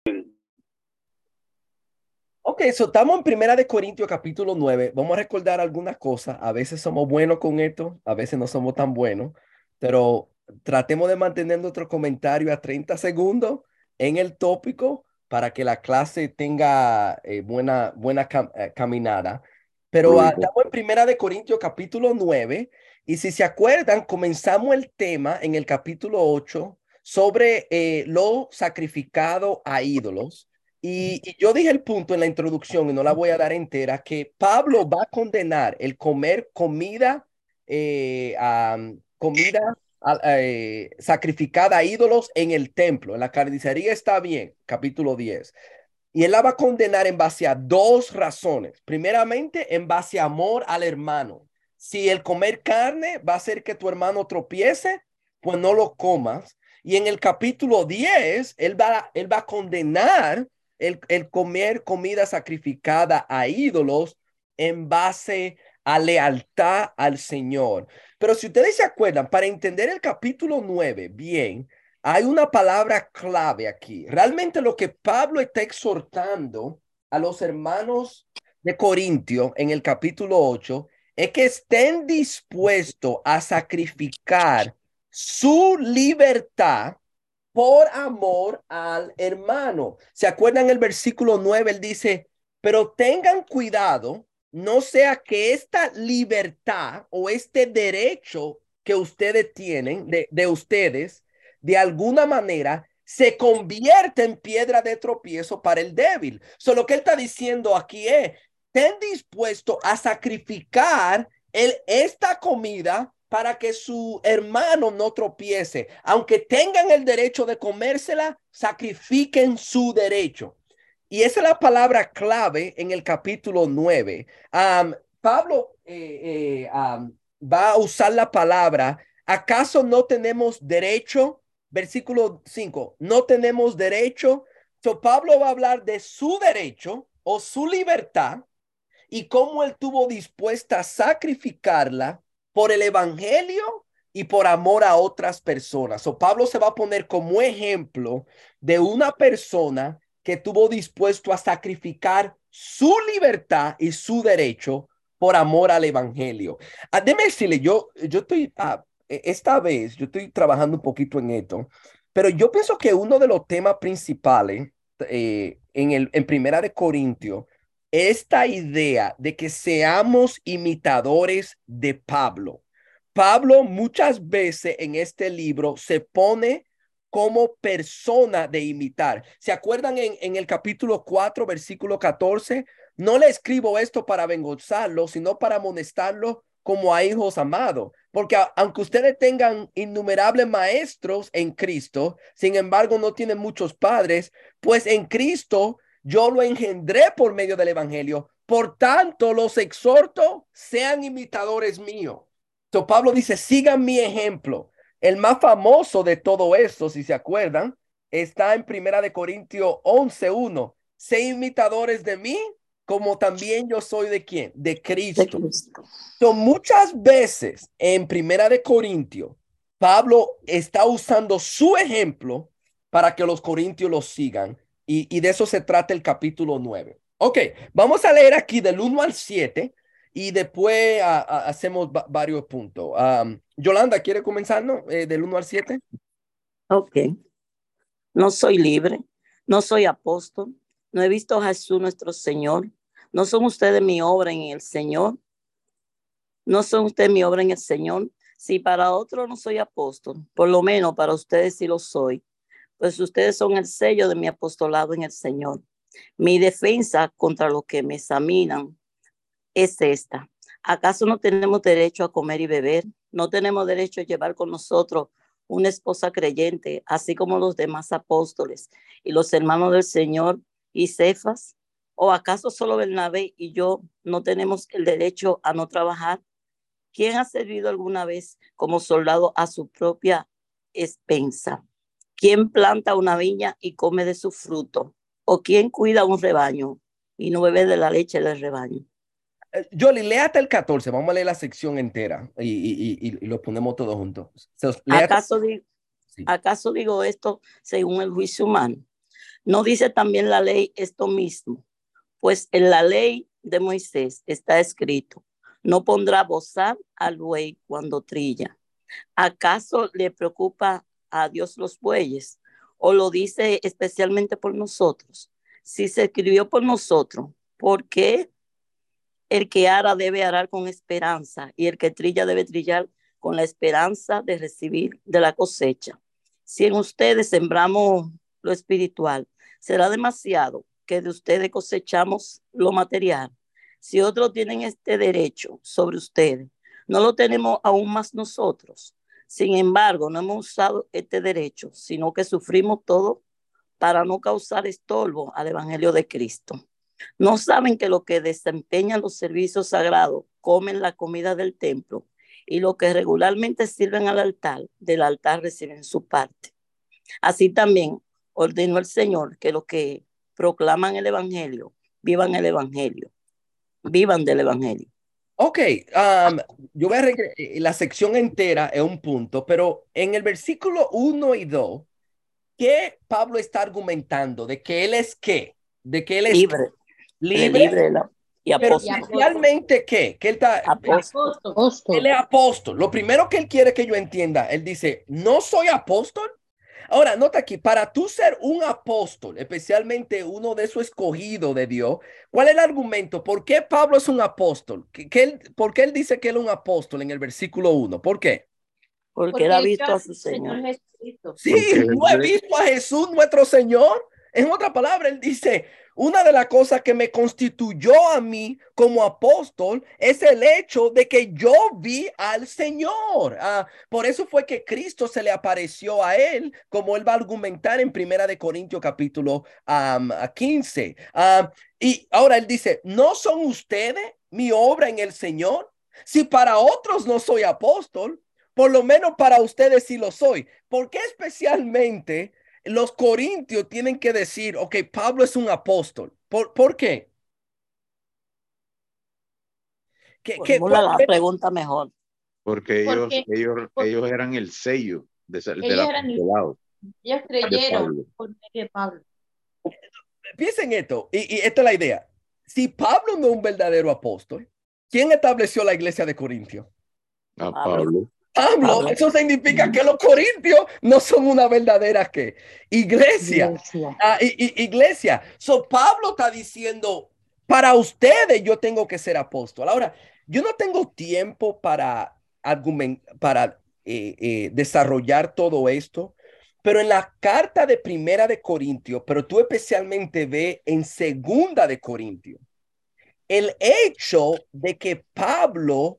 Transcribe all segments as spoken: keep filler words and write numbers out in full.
Ok, so estamos en Primera de Corintios capítulo nueve. Vamos a recordar algunas cosas. A veces somos buenos con esto, a veces no somos tan buenos, pero tratemos de mantener nuestro comentario a treinta segundos en el tópico para que la clase tenga eh, buena, buena cam- eh, caminada. Pero ah, Fluido. estamos en Primera de Corintios capítulo nueve y si se acuerdan, comenzamos el tema en el capítulo ocho sobre eh, lo sacrificado a ídolos. Y, y yo dije el punto en la introducción, y no la voy a dar entera, que Pablo va a condenar el comer comida, eh, am, comida a- eh, sacrificada a ídolos en el templo. En la carnicería está bien, capítulo diez. Y él la va a condenar en base a dos razones. Primeramente, en base a amor al hermano. Si el comer carne va a hacer que tu hermano tropiece, pues no lo comas. Y en el capítulo diez él va, él va a condenar el, el comer comida sacrificada a ídolos en base a lealtad al Señor. Pero si ustedes se acuerdan, para entender el capítulo nueve bien, hay una palabra clave aquí. Realmente lo que Pablo está exhortando a los hermanos de Corintio en el capítulo ocho es que estén dispuestos a sacrificar su libertad por amor al hermano. ¿Se acuerdan el versículo nueve? Él dice, pero tengan cuidado, no sea que esta libertad o este derecho que ustedes tienen de, de ustedes, de alguna manera, se convierte en piedra de tropiezo para el débil. So, lo que él está diciendo aquí es, estén dispuestos a sacrificar el, esta comida para que su hermano no tropiece. Aunque tengan el derecho de comérsela, sacrifiquen su derecho. Y esa es la palabra clave en el capítulo nueve. Um, Pablo eh, eh, um, va a usar la palabra, ¿acaso no tenemos derecho? Versículo cinco, no tenemos derecho. So, Pablo va a hablar de su derecho o su libertad y cómo él tuvo dispuesta a sacrificarla por el evangelio y por amor a otras personas. O Pablo se va a poner como ejemplo de una persona que tuvo dispuesto a sacrificar su libertad y su derecho por amor al evangelio. Ah, déjeme decirle, yo, yo estoy, ah, e, esta vez, yo estoy trabajando un poquito en esto, pero yo pienso que uno de los temas principales eh, en, el, en Primera de Corintios esta idea de que seamos imitadores de Pablo. Pablo muchas veces en este libro se pone como persona de imitar. ¿Se acuerdan en, en el capítulo cuatro versículo catorce? No le escribo esto para avergonzarlo, sino para amonestarlo como a hijos amados. Porque a, aunque ustedes tengan innumerables maestros en Cristo, sin embargo no tienen muchos padres, pues en Cristo yo lo engendré por medio del evangelio. Por tanto, los exhorto, sean imitadores míos. So, Pablo dice, sigan mi ejemplo. El más famoso de todo esto, si se acuerdan, está en Primera de Corintios once uno. Sé imitadores de mí, como también yo soy de quién? De De Cristo. Cristo. So, muchas veces en Primera de Corintios, Pablo está usando su ejemplo para que los corintios lo sigan. Y, y de eso se trata el capítulo nueve. Ok, vamos a leer aquí del uno al siete y después a, a, hacemos va varios puntos. Um, Yolanda, ¿quiere comenzar, no? Eh, del uno al siete. Ok. No soy libre, no soy apóstol, no he visto a Jesús nuestro Señor. No son ustedes mi obra en el Señor. No son ustedes mi obra en el Señor. Si para otro no soy apóstol, por lo menos para ustedes sí lo soy, pues ustedes son el sello de mi apostolado en el Señor. Mi defensa contra los que me examinan es esta. ¿Acaso no tenemos derecho a comer y beber? ¿No tenemos derecho a llevar con nosotros una esposa creyente, así como los demás apóstoles y los hermanos del Señor y Cefas? ¿O acaso solo Bernabé y yo no tenemos el derecho a no trabajar? ¿Quién ha servido alguna vez como soldado a su propia expensa? ¿Quién planta una viña y come de su fruto? ¿O quién cuida un rebaño y no bebe de la leche del rebaño? Eh, Yoli, lea hasta el catorce. Vamos a leer la sección entera y, y, y, y lo ponemos todos juntos. So, lea hasta- ¿Acaso, di- sí. ¿Acaso digo esto según el juicio humano? ¿No dice también la ley esto mismo? Pues en la ley de Moisés está escrito, no pondrá bozal al buey cuando trilla. ¿Acaso le preocupa a Dios los bueyes? ¿O lo dice especialmente por nosotros? Si se escribió por nosotros, ¿por qué el que ara debe arar con esperanza y el que trilla debe trillar con la esperanza de recibir de la cosecha? Si en ustedes sembramos lo espiritual, será demasiado que de ustedes cosechamos lo material. Si otros tienen este derecho sobre ustedes, no lo tenemos aún más nosotros. Sin embargo, no hemos usado este derecho, sino que sufrimos todo para no causar estorbo al evangelio de Cristo. ¿No saben que los que desempeñan los servicios sagrados comen la comida del templo y los que regularmente sirven al altar, del altar reciben su parte? Así también ordenó el Señor que los que proclaman el evangelio vivan el evangelio, vivan del evangelio. Ok, um, yo voy a regresar, la sección entera es un punto, pero en el versículo uno y dos, ¿qué Pablo está argumentando? ¿De que él es qué? ¿De que él es libre, libre? libre y Pero apóstol. especialmente qué? Que él, está, apóstol. Él es apóstol. Lo primero que él quiere que yo entienda, él dice, no soy apóstol. Ahora, nota aquí, para tú ser un apóstol, especialmente uno de esos escogidos de Dios, ¿cuál es el argumento? ¿Por qué Pablo es un apóstol? ¿Qué, qué él, ¿Por qué él dice que él es un apóstol en el versículo uno? ¿Por qué? Porque, Porque él ha visto a su Señor. Señor sí, no he visto a Jesús nuestro Señor. En otra palabra, él dice, una de las cosas que me constituyó a mí como apóstol es el hecho de que yo vi al Señor. Uh, por eso fue que Cristo se le apareció a él, como él va a argumentar en Primera de Corintios capítulo um, quince. Uh, y ahora él dice, ¿no son ustedes mi obra en el Señor? Si para otros no soy apóstol, por lo menos para ustedes sí lo soy. ¿Por qué especialmente los corintios tienen que decir, ok, Pablo es un apóstol? ¿Por, ¿por qué? ¿Qué, qué, por la qué? Pregunta mejor. Porque ellos, porque, ellos, porque, ellos eran el sello de, de ellos, eran el, ellos creyeron por medio de Pablo. Piensen esto, y, y esta es la idea. Si Pablo no es un verdadero apóstol, ¿quién estableció la iglesia de Corintios? A Pablo. Pablo, eso significa que los corintios no son una verdadera ¿qué? Iglesia. Iglesia. Ah, y, y, iglesia. So, Pablo está diciendo, para ustedes yo tengo que ser apóstol. Ahora, yo no tengo tiempo para, argument, para eh, eh, desarrollar todo esto, pero en la carta de Primera de Corintios, pero tú especialmente ve en Segunda de Corintios, el hecho de que Pablo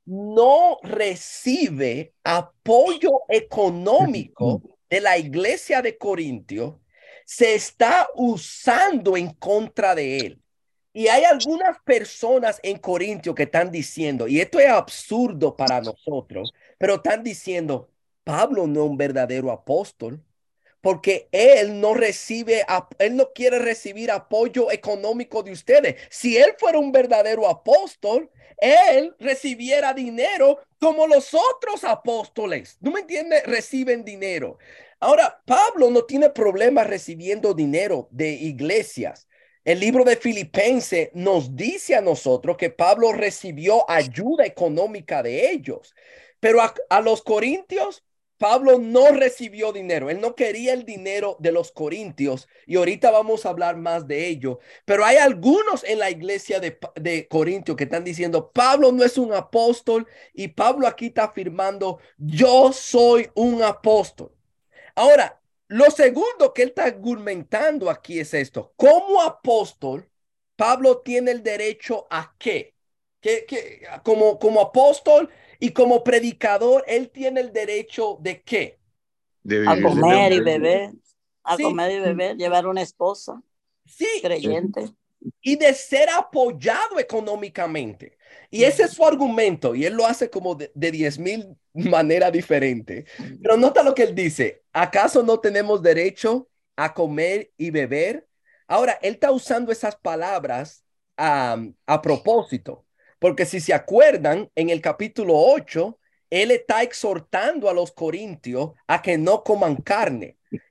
no recibe apoyo económico de la iglesia de Corintio, se está usando en contra de él. Y hay algunas personas en Corintio que están diciendo, y esto es absurdo para nosotros, pero están diciendo, Pablo no es un verdadero apóstol, porque él no recibe, él no quiere recibir apoyo económico de ustedes. Si él fuera un verdadero apóstol, él recibiera dinero como los otros apóstoles. ¿No me entiendes? Reciben dinero. Ahora, Pablo no tiene problemas recibiendo dinero de iglesias. El libro de Filipenses nos dice a nosotros que Pablo recibió ayuda económica de ellos, pero a, a los corintios, Pablo no recibió dinero. Él no quería el dinero de los corintios y ahorita vamos a hablar más de ello. Pero hay algunos en la iglesia de, de Corintio que están diciendo, Pablo no es un apóstol y Pablo aquí está afirmando, yo soy un apóstol. Ahora, lo segundo que él está argumentando aquí es esto. Como apóstol, Pablo tiene el derecho a qué? ¿Qué, qué? Como, como apóstol y como predicador, él tiene el derecho de qué? De a comer y beber, a sí. comer y beber, llevar una esposa sí. creyente. Y de ser apoyado económicamente. Y ese es su argumento. Y él lo hace como de, de diez mil maneras diferentes. Pero nota lo que él dice. ¿Acaso no tenemos derecho a comer y beber? Ahora, él está usando esas palabras um, a propósito. Porque si se acuerdan, en el capítulo ocho, él está exhortando a los corintios a que no coman carne.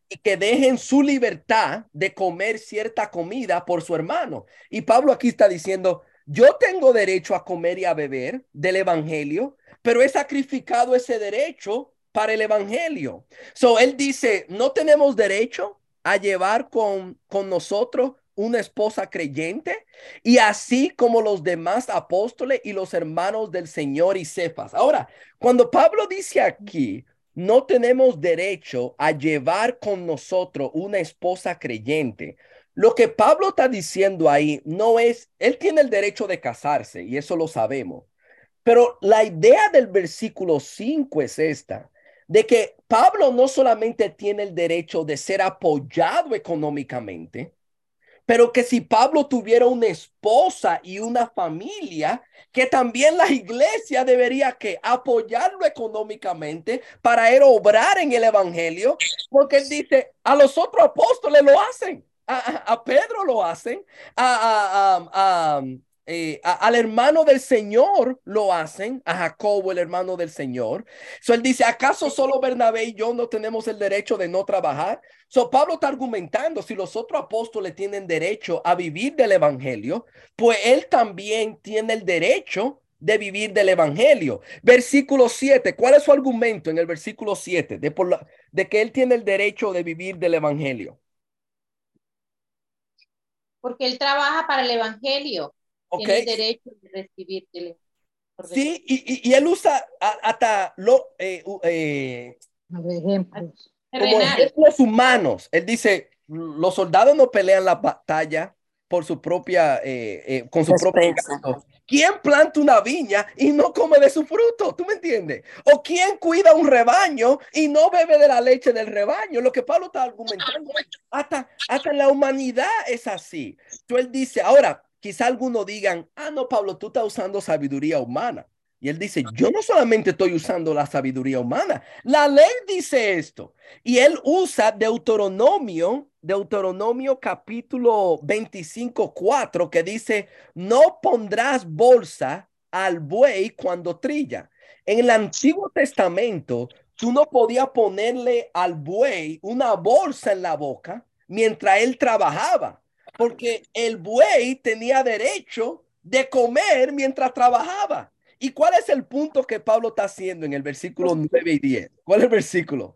y que dejen su libertad de comer cierta comida por su hermano. Y Pablo aquí está diciendo, yo tengo derecho a comer y a beber del evangelio, pero he sacrificado ese derecho para el evangelio. So, él dice, no tenemos derecho a llevar con, con nosotros una esposa creyente, y así como los demás apóstoles y los hermanos del Señor y Cefas. Ahora, cuando Pablo dice aquí, no tenemos derecho a llevar con nosotros una esposa creyente, lo que Pablo está diciendo ahí no es, él tiene el derecho de casarse y eso lo sabemos, pero la idea del versículo cinco es esta, de que Pablo no solamente tiene el derecho de ser apoyado económicamente, pero que si Pablo tuviera una esposa y una familia, que también la iglesia debería que apoyarlo económicamente para él obrar en el evangelio, porque él dice, a los otros apóstoles lo hacen, a, a, a Pedro lo hacen, a, a, a, eh, a, al hermano del Señor lo hacen, a Jacobo, el hermano del Señor. So él dice, ¿acaso solo Bernabé y yo no tenemos el derecho de no trabajar? So Pablo está argumentando, si los otros apóstoles tienen derecho a vivir del evangelio, pues él también tiene el derecho de vivir del evangelio. Versículo siete, ¿cuál es su argumento en el versículo siete? De, por la, de que él tiene el derecho de vivir del evangelio. Porque él trabaja para el evangelio. Okay. Tiene el derecho de recibir. De, sí, y, y, y él usa hasta lo, eh, eh, ejemplos. como ejemplos humanos. Él dice, los soldados no pelean la batalla por su propia, eh, eh, con su propio gasto. ¿Quién planta una viña y no come de su fruto? ¿Tú me entiendes? ¿O quién cuida un rebaño y no bebe de la leche del rebaño? Lo que Pablo está argumentando, hasta, hasta la humanidad es así. Entonces él dice, ahora, quizá algunos digan, ah, no, Pablo, tú estás usando sabiduría humana. Y él dice, yo no solamente estoy usando la sabiduría humana, la ley dice esto. Y él usa Deuteronomio, Deuteronomio capítulo veinticinco, cuatro, que dice, no pondrás bolsa al buey cuando trilla. En el Antiguo Testamento, tú no podías ponerle al buey una bolsa en la boca mientras él trabajaba, porque el buey tenía derecho de comer mientras trabajaba. ¿Y cuál es el punto que Pablo está haciendo en el versículo nueve y diez? ¿Cuál es el versículo?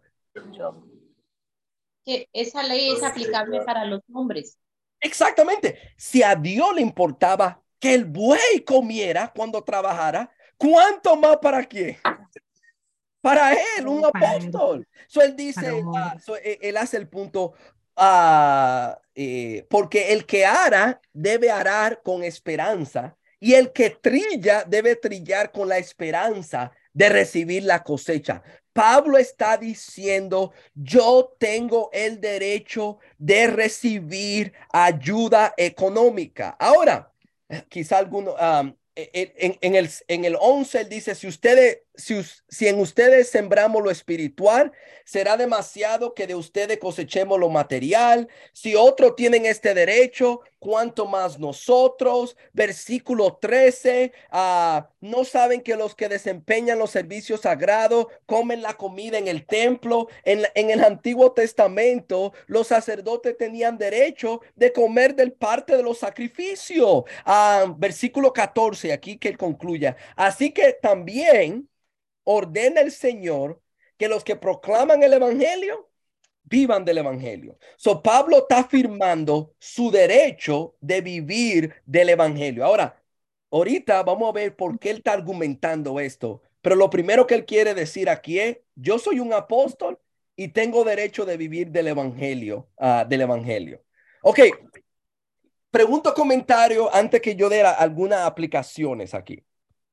Que esa ley es aplicable para los hombres. Exactamente. Si a Dios le importaba que el buey comiera cuando trabajara, ¿cuánto más para quién? Para él, un apóstol. So él dice, uh, so él, él hace el punto, uh, eh, porque el que ara debe arar con esperanza, y el que trilla debe trillar con la esperanza de recibir la cosecha. Pablo está diciendo, yo tengo el derecho de recibir ayuda económica. Ahora, quizá alguno, um, en, en, el, en el once, él dice, si ustedes, si, si en ustedes sembramos lo espiritual, será demasiado que de ustedes cosechemos lo material. Si otros tienen este derecho, cuánto más nosotros. Versículo trece, uh, no saben que los que desempeñan los servicios sagrados comen la comida en el templo. En, en el Antiguo Testamento, los sacerdotes tenían derecho de comer del parte de los sacrificios. Uh, versículo catorce, aquí que él concluya. Así que también ordena el Señor que los que proclaman el evangelio vivan del evangelio. So Pablo está afirmando su derecho de vivir del evangelio. Ahora, ahorita vamos a ver por qué él está argumentando esto. Pero lo primero que él quiere decir aquí es, yo soy un apóstol y tengo derecho de vivir del evangelio, uh, del evangelio. Ok. Pregunto comentario antes que yo dé algunas aplicaciones aquí.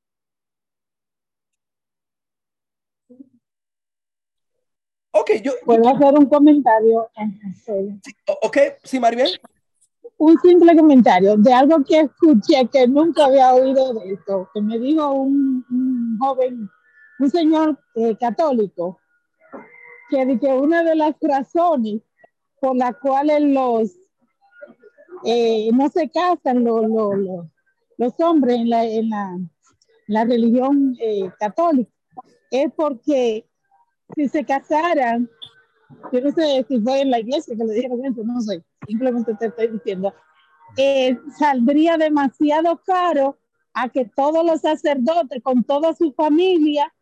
Ok, yo... ¿Puedo hacer un comentario? Sí, ok, sí, Maribel. Un simple comentario de algo que escuché que nunca había oído de esto, que me dijo un, un joven, un señor eh, católico, que, de que una de las razones por las cuales los eh, no se casan los, los, los, los hombres en la, en la, la religión eh, católica es porque si se casaran yo no sé si fue en la iglesia que le dijeron eso, no sé, simplemente te estoy diciendo, eh, saldría demasiado caro a que todos los sacerdotes con toda su familia,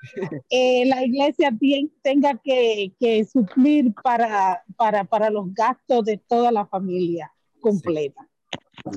eh, la iglesia tien, tenga que, que suplir para, para, para los gastos de toda la familia completa. Sí.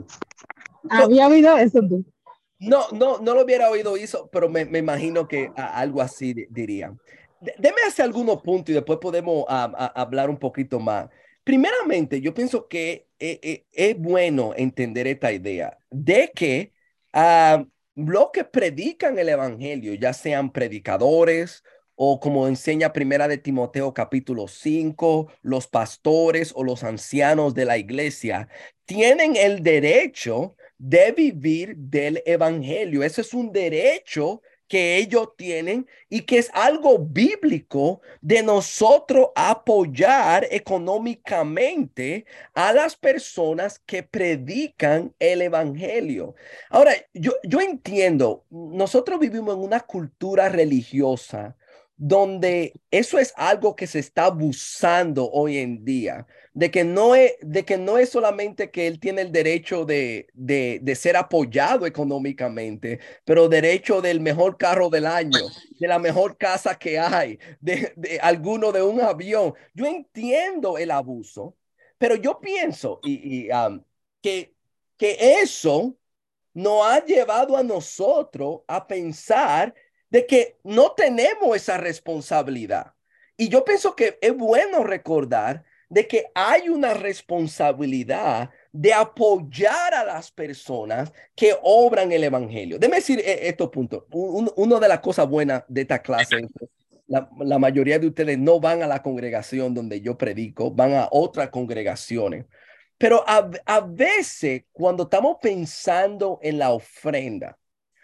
¿Había oído eso tú? No, no, no lo hubiera oído eso, pero me, me imagino que a, algo así dirían. Deme hacer algunos puntos y después podemos a, a, hablar un poquito más. Primeramente, yo pienso que eh, eh, es bueno entender esta idea de que uh, los que predican el evangelio, ya sean predicadores o como enseña Primera de Timoteo capítulo cinco, los pastores o los ancianos de la iglesia, tienen el derecho de vivir del evangelio. Ese es un derecho que ellos tienen y que es algo bíblico de nosotros apoyar económicamente a las personas que predican el evangelio. Ahora, yo, yo entiendo, nosotros vivimos en una cultura religiosa donde eso es algo que se está abusando hoy en día, de que no es, de que no es solamente que él tiene el derecho de, de, de ser apoyado económicamente, pero derecho del mejor carro del año, de la mejor casa que hay, de, de alguno de un avión. Yo entiendo el abuso, pero yo pienso y, y, um, que, que eso nos ha llevado a nosotros a pensar de que no tenemos esa responsabilidad. Y yo pienso que es bueno recordar de que hay una responsabilidad de apoyar a las personas que obran el evangelio. Déjame decir estos puntos. Un, una de las cosas buenas de esta clase es que la, la mayoría de ustedes no van a la congregación donde yo predico, van a otras congregaciones. Pero a, a veces cuando estamos pensando en la ofrenda,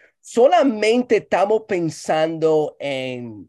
solamente estamos pensando en,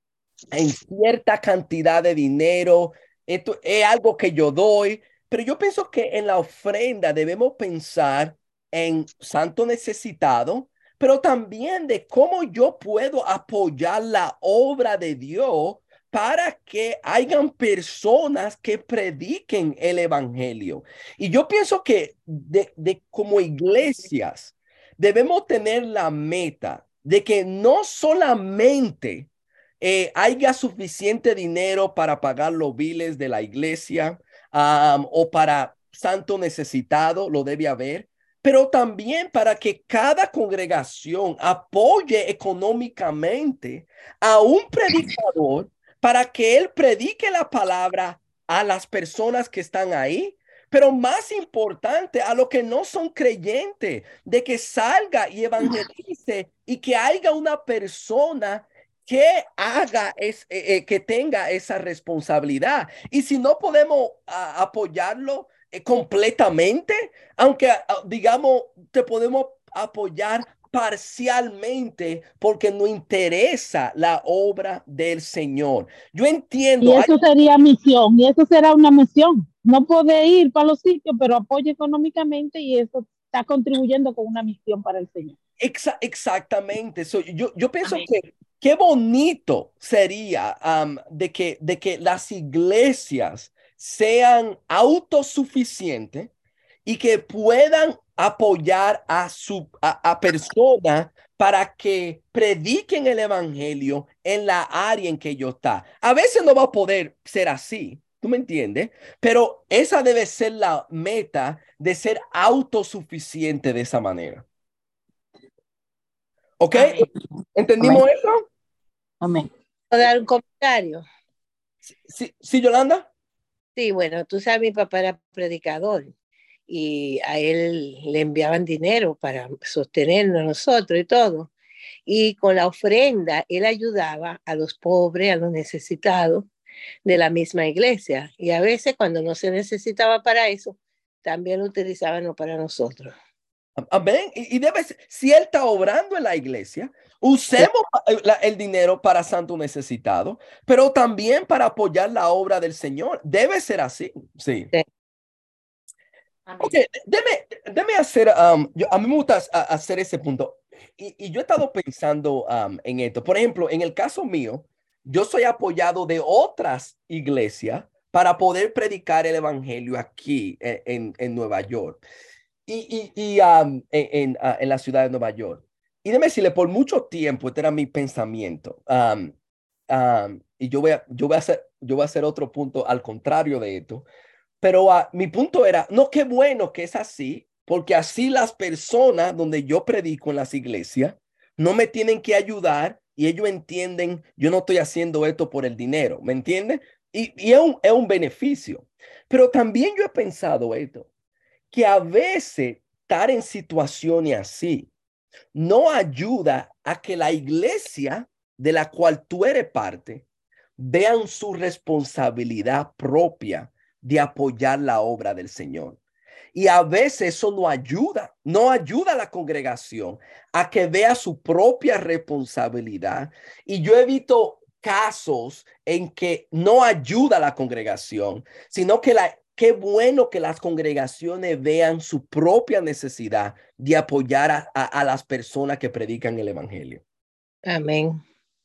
en cierta cantidad de dinero. Esto es algo que yo doy, pero yo pienso que en la ofrenda debemos pensar en santo necesitado, pero también de cómo yo puedo apoyar la obra de Dios para que hayan personas que prediquen el evangelio. Y yo pienso que de, de como iglesias debemos tener la meta de que no solamente eh, haya suficiente dinero para pagar los biles de la iglesia um, o para santo necesitado, lo debe haber, pero también para que cada congregación apoye económicamente a un predicador para que él predique la palabra a las personas que están ahí, pero más importante, a los que no son creyentes, de que salga y evangelice y que haya una persona que haga, es, eh, eh, que tenga esa responsabilidad. Y si no podemos a, apoyarlo eh, completamente, aunque a, digamos, te podemos apoyar parcialmente porque no interesa la obra del Señor. Yo entiendo. Y eso hay... sería misión, y eso será una misión. No puede ir para los sitios, pero apoya económicamente y eso está contribuyendo con una misión para el Señor. Exa exactamente. So, yo, yo pienso Amén. que qué bonito sería um, de, que, de que las iglesias sean autosuficientes y que puedan apoyar a, su, a, a personas para que prediquen el evangelio en la área en que ellos están. A veces no va a poder ser así, ¿tú me entiendes? Pero esa debe ser la meta de ser autosuficiente de esa manera. ¿Ok? Amén. ¿Entendimos Amén. eso? Amén. ¿Puedo dar un comentario? Sí, sí, Yolanda. Sí, bueno, tú sabes, mi papá era predicador y a él le enviaban dinero para sostenernos a nosotros y todo. Y con la ofrenda, él ayudaba a los pobres, a los necesitados de la misma iglesia. Y a veces cuando no se necesitaba para eso, también lo utilizaban para nosotros. Amén. Y, y debe ser, si él está obrando en la iglesia, usemos la, el dinero para santo necesitado, pero también para apoyar la obra del Señor. Debe ser así. Sí. sí. Ok, déme, déme hacer, um, yo, a mí me gusta hacer ese punto. Y, y yo he estado pensando um, en esto. Por ejemplo, en el caso mío, yo soy apoyado de otras iglesias para poder predicar el evangelio aquí en, en, en Nueva York y, y, y um, en, en, uh, en la ciudad de Nueva York. Y déjeme decirle, por mucho tiempo, este era mi pensamiento. Um, um, y yo voy, a, yo, voy a hacer, yo voy a hacer otro punto al contrario de esto. Pero uh, mi punto era, no, qué bueno que es así, porque así las personas donde yo predico en las iglesias no me tienen que ayudar y ellos entienden, yo no estoy haciendo esto por el dinero, ¿me entienden? Y, y es, un, es un beneficio. Pero también yo he pensado esto, que a veces estar en situaciones así no ayuda a que la iglesia de la cual tú eres parte vean su responsabilidad propia de apoyar la obra del Señor. Y a veces eso no ayuda, no ayuda a la congregación a que vea su propia responsabilidad. Y yo he visto casos en que no ayuda a la congregación, sino que la, qué bueno que las congregaciones vean su propia necesidad de apoyar a, a, a las personas que predican el evangelio. Amén.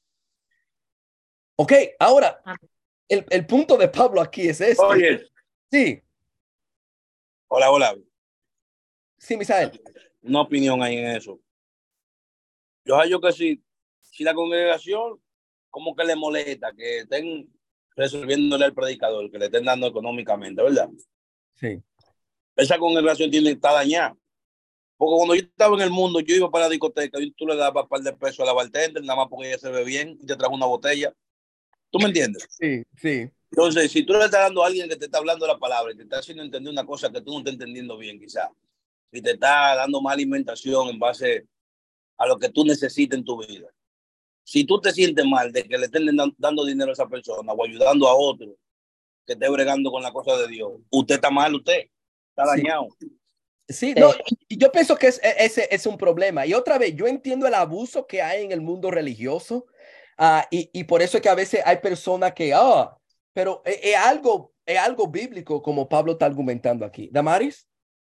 Ok, ahora, el, el punto de Pablo aquí es este. Oye. Sí. Hola, hola. Sí, Misael. Una opinión ahí en eso. Yo hallo que si, si la congregación como que le molesta que estén resolviéndole al predicador, que le estén dando económicamente, ¿verdad? Sí. Esa congregación tiene que estar dañada. Porque cuando yo estaba en el mundo, yo iba para la discoteca y tú le dabas un par de pesos a la bartender, nada más porque ella se ve bien y te trajo una botella. ¿Tú me entiendes? Sí, sí. Entonces, si tú le estás dando a alguien que te está hablando la palabra y te está haciendo entender una cosa que tú no estás entendiendo bien, quizás, y te está dando más alimentación en base a lo que tú necesitas en tu vida. Si tú te sientes mal de que le estén dando dinero a esa persona o ayudando a otro que esté bregando con la cosa de Dios, usted está mal, usted está dañado. Sí. Sí, no, y yo pienso que es, ese es un problema. Y otra vez, yo entiendo el abuso que hay en el mundo religioso uh, y, y por eso es que a veces hay personas que, ah, oh, pero es, es, algo, es algo bíblico como Pablo está argumentando aquí. Damaris.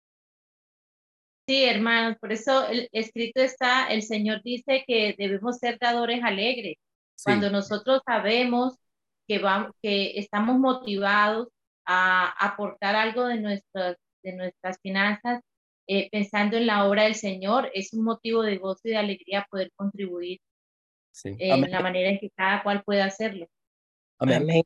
Sí, hermanos, por eso el escrito está, el Señor dice que debemos ser dadores alegres. Sí. Cuando nosotros sabemos que, vamos, que estamos motivados a aportar algo de nuestras, de nuestras finanzas, eh, pensando en la obra del Señor, es un motivo de gozo y de alegría poder contribuir sí. en Amén. La manera en que cada cual pueda hacerlo. Amén. Amén.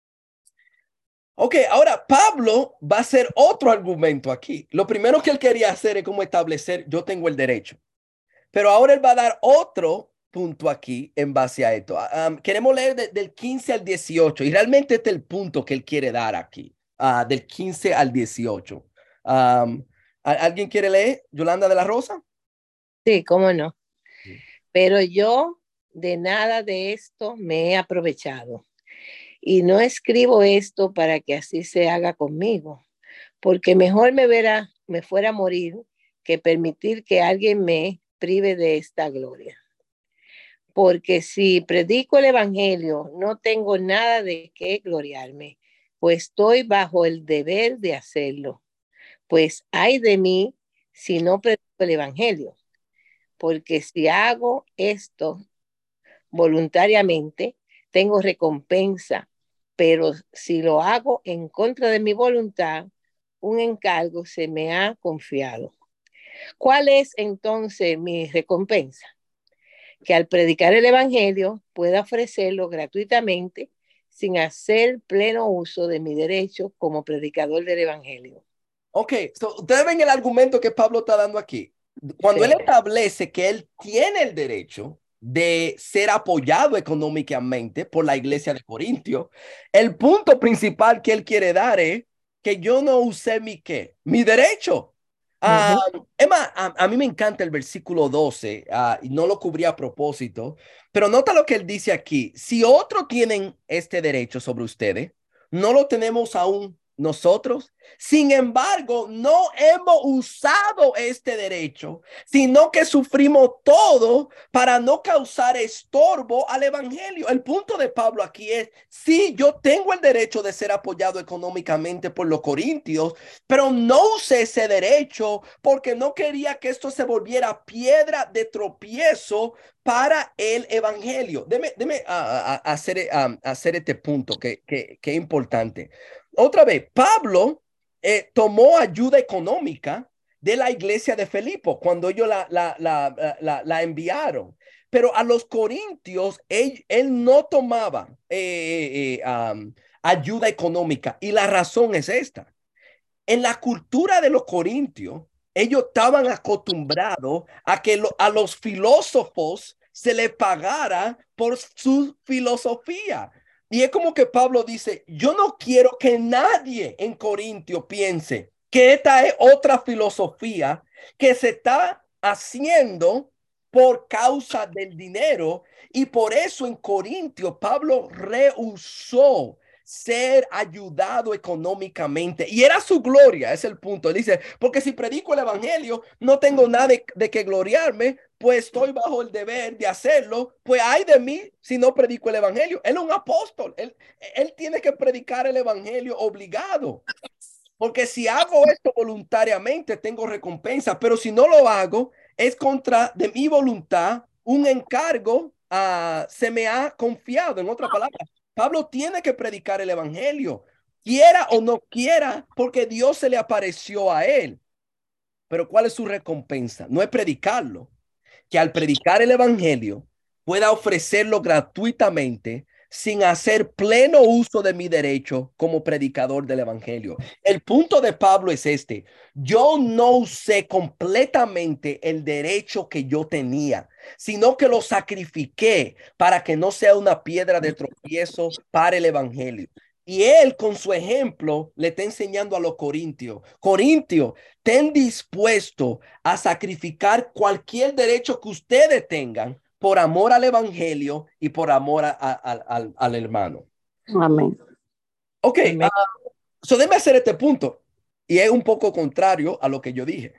Ok, ahora Pablo va a hacer otro argumento aquí. Lo primero que él quería hacer es como establecer, yo tengo el derecho. Pero ahora él va a dar otro punto aquí en base a esto. Um, queremos leer de, del quince al dieciocho y realmente este es el punto que él quiere dar aquí, uh, del quince al dieciocho. Um, ¿Alguien quiere leer, Yolanda de la Rosa? Sí, cómo no. Sí. Pero yo de nada de esto me he aprovechado. Y no escribo esto para que así se haga conmigo, porque mejor me, verá, me fuera a morir que permitir que alguien me prive de esta gloria. Porque si predico el evangelio, no tengo nada de qué gloriarme, pues estoy bajo el deber de hacerlo. Pues ay de mí si no predico el evangelio, porque si hago esto voluntariamente, tengo recompensa. Pero si lo hago en contra de mi voluntad, un encargo se me ha confiado. ¿Cuál es entonces mi recompensa? Que al predicar el evangelio pueda ofrecerlo gratuitamente sin hacer pleno uso de mi derecho como predicador del evangelio. Ok, so, ustedes ven el argumento que Pablo está dando aquí. Cuando sí. él establece que él tiene el derecho de ser apoyado económicamente por la iglesia de Corintio, el punto principal que él quiere dar es que yo no usé mi qué, mi derecho. Uh, uh-huh. Emma, a, a mí me encanta el versículo doce, uh, y no lo cubrí a propósito, pero nota lo que él dice aquí. Si otros tienen este derecho sobre ustedes, no lo tenemos aún nosotros. Sin embargo, no hemos usado este derecho, sino que sufrimos todo para no causar estorbo al evangelio. El punto de Pablo aquí es, sí, yo tengo el derecho de ser apoyado económicamente por los corintios, pero no usé ese derecho porque no quería que esto se volviera piedra de tropiezo para el evangelio. Deme, deme a, a, a hacer, a, a hacer este punto que, que, que es importante. Otra vez, Pablo eh, tomó ayuda económica de la iglesia de Filipo cuando ellos la, la, la, la, la enviaron. Pero a los corintios, él, él no tomaba eh, eh, um, ayuda económica. Y la razón es esta. En la cultura de los corintios, ellos estaban acostumbrados a que lo, a los filósofos se les pagara por su filosofía. Y es como que Pablo dice, yo no quiero que nadie en Corintio piense que esta es otra filosofía que se está haciendo por causa del dinero. Y por eso en Corintio Pablo rehusó ser ayudado económicamente. Y era su gloria, es el punto. Él dice, porque si predico el evangelio, no tengo nada de, de que gloriarme, pues estoy bajo el deber de hacerlo, pues hay de mí si no predico el evangelio. Él es un apóstol, él, él tiene que predicar el evangelio obligado. Porque si hago esto voluntariamente, tengo recompensa, pero si no lo hago, es contra de mi voluntad, un encargo uh, se me ha confiado. En otras palabras, Pablo tiene que predicar el evangelio, quiera o no quiera, porque Dios se le apareció a él. Pero ¿cuál es su recompensa? No es predicarlo, que al predicar el evangelio pueda ofrecerlo gratuitamente sin hacer pleno uso de mi derecho como predicador del evangelio. El punto de Pablo es este: yo no usé completamente el derecho que yo tenía, sino que lo sacrifiqué para que no sea una piedra de tropiezo para el evangelio. Y él con su ejemplo le está enseñando a los corintios, Corintios, estén dispuestos a sacrificar cualquier derecho que ustedes tengan por amor al evangelio y por amor a, a, a, al, al hermano. Amén. Ok, Amén. Uh, so déjame hacer este punto. Y es un poco contrario a lo que yo dije.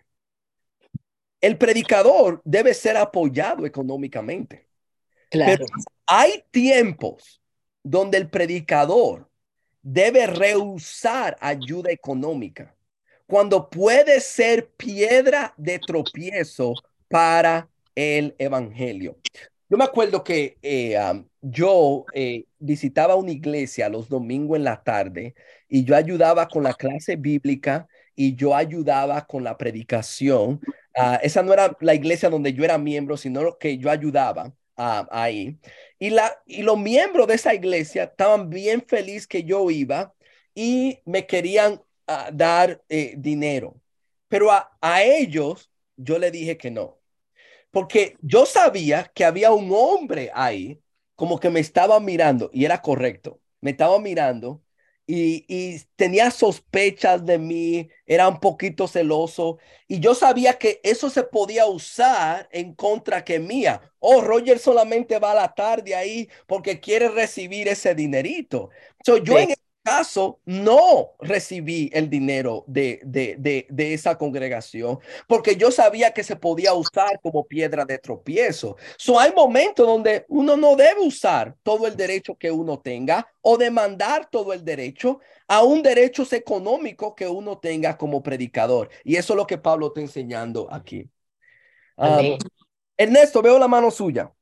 El predicador debe ser apoyado económicamente. Claro. Pero hay tiempos donde el predicador debe rehusar ayuda económica, cuando puede ser piedra de tropiezo para el evangelio. Yo me acuerdo que eh, um, yo eh, visitaba una iglesia los domingos en la tarde y yo ayudaba con la clase bíblica y yo ayudaba con la predicación. Uh, esa no era la iglesia donde yo era miembro, sino que yo ayudaba uh, ahí. Y, la, y los miembros de esa iglesia estaban bien felices que yo iba y me querían uh, dar eh, dinero. Pero a, a ellos yo le dije que no. Porque yo sabía que había un hombre ahí como que me estaba mirando y era correcto. Me estaba mirando y, y tenía sospechas de mí, era un poquito celoso y yo sabía que eso se podía usar en contra que mía. Oh, Roger solamente va a la tarde ahí porque quiere recibir ese dinerito. So, yo sí. En caso, no recibí el dinero de, de, de, de esa congregación porque yo sabía que se podía usar como piedra de tropiezo. So, hay momentos donde uno no debe usar todo el derecho que uno tenga o demandar todo el derecho a un derecho económico que uno tenga como predicador. Y eso es lo que Pablo está enseñando aquí. Um, Ernesto, veo la mano suya.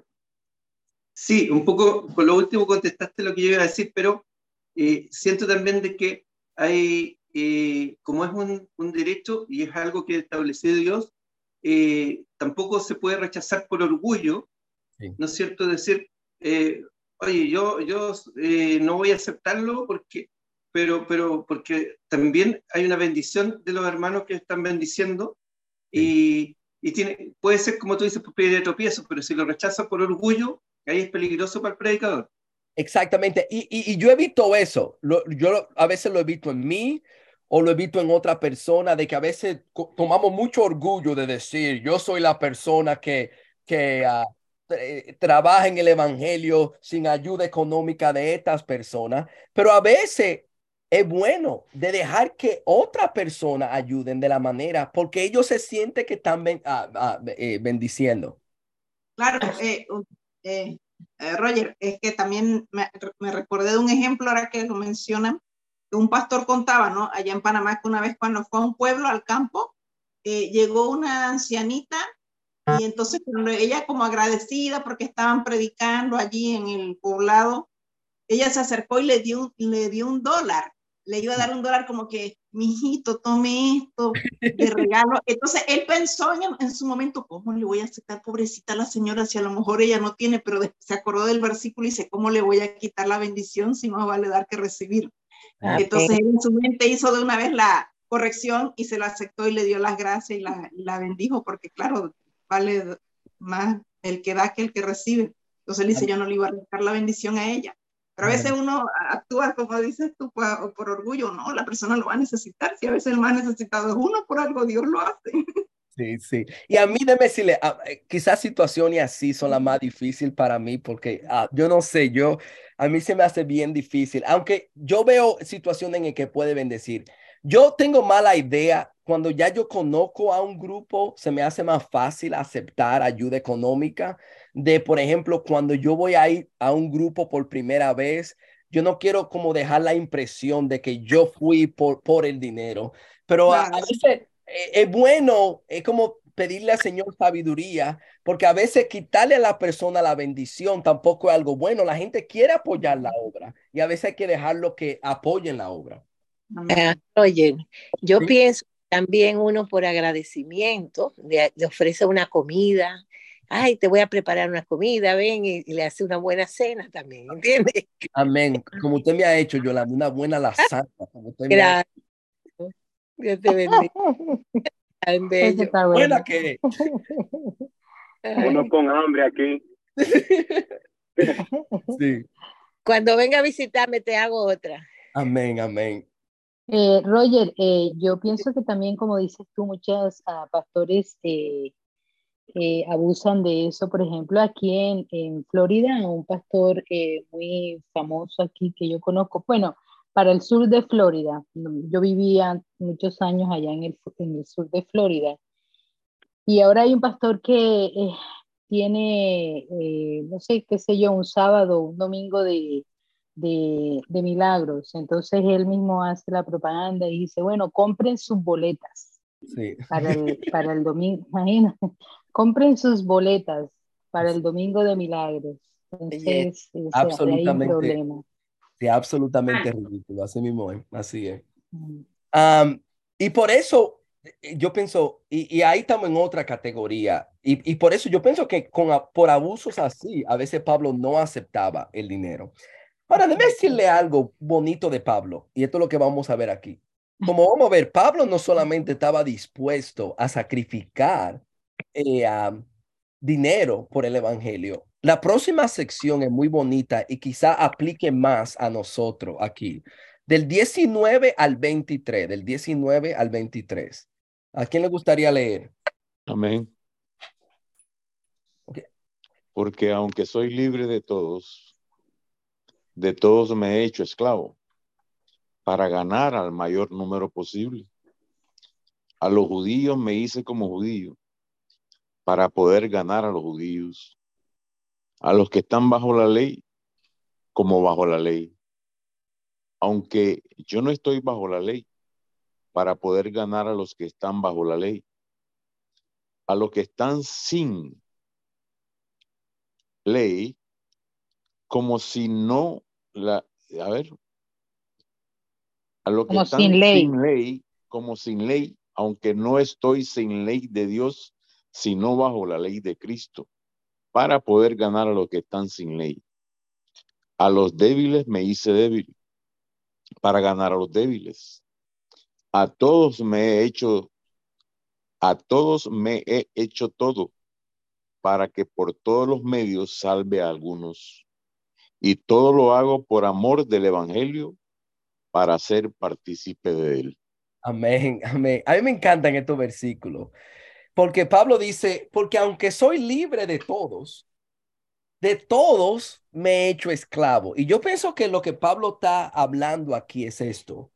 Sí, un poco, con lo último contestaste lo que yo iba a decir, pero Eh, siento también de que hay, eh, como es un, un derecho y es algo que estableció Dios, eh, tampoco se puede rechazar por orgullo, sí. ¿No es cierto? Decir, eh, oye, yo, yo eh, no voy a aceptarlo porque, pero, pero porque también hay una bendición de los hermanos que están bendiciendo sí. y, y tiene, puede ser, como tú dices, por piedra de tropiezo, pero si lo rechaza por orgullo, ahí es peligroso para el predicador. Exactamente. Y, y, y yo he visto eso. Lo, yo lo, a veces lo he visto en mí o lo he visto en otra persona, de que a veces tomamos mucho orgullo de decir, yo soy la persona que, que uh, tra trabaja en el evangelio sin ayuda económica de estas personas. Pero a veces es bueno de dejar que otra persona ayuden de la manera, porque ellos se sienten que están ben, ah, ah, eh, bendiciendo. Claro, eh, eh, eh, Roger, es que también me, me recordé de un ejemplo ahora que lo mencionan, que un pastor contaba, ¿no? Allá en Panamá, que una vez cuando fue a un pueblo, al campo, eh, llegó una ancianita y entonces ella como agradecida porque estaban predicando allí en el poblado, ella se acercó y le dio, le dio un dólar, le iba a dar un dólar como que, mijito, tome esto de regalo. Entonces él pensó en, en su momento, ¿cómo le voy a aceptar, pobrecita la señora, si a lo mejor ella no tiene, pero se acordó del versículo y dice, ¿cómo le voy a quitar la bendición si más vale dar que recibir? Ah, entonces él en su mente hizo de una vez la corrección y se la aceptó y le dio las gracias y la, la bendijo, porque claro, vale más el que da que el que recibe. Entonces él dice, yo no le iba a dejar la bendición a ella. Pero a veces uno actúa, como dices tú, por, por orgullo, no, la persona lo va a necesitar. Si a veces el más necesitado es uno, por algo Dios lo hace. Sí, sí. Y a mí, déjeme decirle, uh, quizás situaciones así son las más difíciles para mí, porque uh, yo no sé, yo, a mí se me hace bien difícil, aunque yo veo situaciones en las que puede bendecir. Yo tengo mala idea, cuando ya yo conozco a un grupo, se me hace más fácil aceptar ayuda económica de, por ejemplo, cuando yo voy a ir a un grupo por primera vez, yo no quiero como dejar la impresión de que yo fui por, por el dinero, pero a, a veces es bueno, es como pedirle al Señor sabiduría, porque a veces quitarle a la persona la bendición tampoco es algo bueno. La gente quiere apoyar la obra y a veces hay que dejarlo que apoyen la obra. Ah, oye, yo ¿Sí? pienso también uno por agradecimiento le, le ofrece una comida. Ay, te voy a preparar una comida, ven, y, y le hace una buena cena también, ¿entiendes? Amén. Como usted me ha hecho, Yolanda, una buena lasaña. Como usted me ha hecho. Gracias. Dios te bendiga. Tan bello. Está Buena bueno. que. Uno con hambre aquí. Sí. Cuando venga a visitarme te hago otra. Amén, amén. Eh, Roger, eh, yo pienso que también, como dices tú, muchos uh, pastores eh, eh, abusan de eso. Por ejemplo, aquí en, en Florida, un pastor eh, muy famoso aquí que yo conozco, bueno, para el sur de Florida, yo vivía muchos años allá en el, en el sur de Florida, y ahora hay un pastor que eh, tiene, eh, no sé, qué sé yo, un sábado, un domingo de, de, de milagros. Entonces él mismo hace la propaganda y dice, bueno, compren sus boletas Sí. para el, para el domingo, imagínate, compren sus boletas para el domingo de milagros. Entonces, Yes. o sea, hay un Absolutamente. problema. Sí, absolutamente Ah, ridículo. Así mismo es. Así es. Mm. Um, y por eso eh, yo pienso, y, y ahí estamos en otra categoría, y, y por eso yo pienso que con, a- por abusos así, a veces Pablo no aceptaba el dinero. Ahora, déjame decirle algo bonito de Pablo, y esto es lo que vamos a ver aquí. Como vamos a ver, Pablo no solamente estaba dispuesto a sacrificar eh, um, dinero por el evangelio. La próxima sección es muy bonita y quizá aplique más a nosotros aquí. Del diecinueve al veintitrés, del diecinueve al veintitrés. ¿A quién le gustaría leer? Amén. Okay. Porque aunque soy libre de todos, de todos me he hecho esclavo para ganar al mayor número posible. A los judíos me hice como judío para poder ganar a los judíos. A los que están bajo la ley, como bajo la ley. Aunque yo no estoy bajo la ley, para poder ganar a los que están bajo la ley. A los que están sin ley, como si no la, a ver, a los que Como están sin ley. sin ley, como sin ley, aunque no estoy sin ley de Dios, sino bajo la ley de Cristo, para poder ganar a los que están sin ley. A los débiles me hice débil, para ganar a los débiles. A todos me he hecho, a todos me he hecho todo, para que por todos los medios salve a algunos. Y todo lo hago por amor del evangelio, para ser partícipe de él. Amén, amén. A mí me encantan estos versículos, porque Pablo dice, porque aunque soy libre de todos, de todos me he hecho esclavo. Y yo pienso que lo que Pablo está hablando aquí es esto.